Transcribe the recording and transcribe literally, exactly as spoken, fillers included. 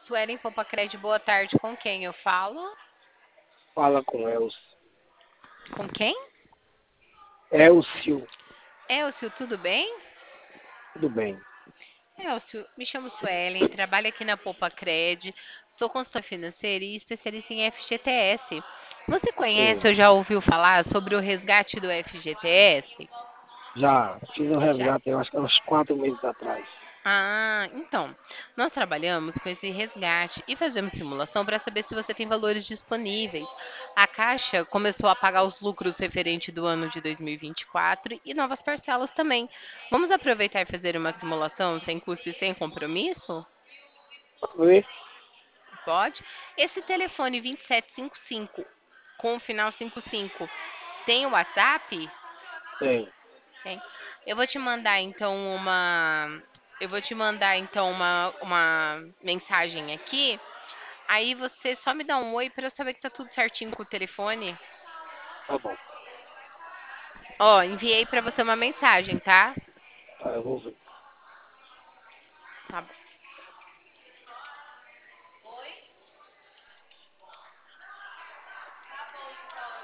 Suelen Popacred, boa tarde. Com quem eu falo? Fala com Elcio. Com quem? Elcio, Elcio, tudo bem? tudo bem? Elcio, me chamo Suelen, trabalho aqui na Popacred, sou consultora financeira e especialista em F G T S. Você conhece Sim, ou já ouviu falar sobre o resgate do F G T S? já fiz um Já. resgate, eu acho que há uns quatro meses atrás. Ah, então, nós trabalhamos com esse resgate e fazemos simulação para saber se você tem valores disponíveis. A Caixa começou a pagar os lucros referente do ano de dois mil e vinte e quatro e vinte e quatro e novas parcelas também. Vamos aproveitar e fazer uma simulação sem custo e sem compromisso? Pode ver? Pode? Esse telefone vinte e sete cinquenta e cinco com o final cinquenta e cinco tem o WhatsApp? Tem, Tem. Eu vou te mandar então uma. Eu vou te mandar então uma, uma mensagem aqui. Aí você só me dá um oi para eu saber que tá tudo certinho com o telefone. tá bom. Ó, enviei para você uma mensagem, tá? Tá, eu vou ver. Tá bom.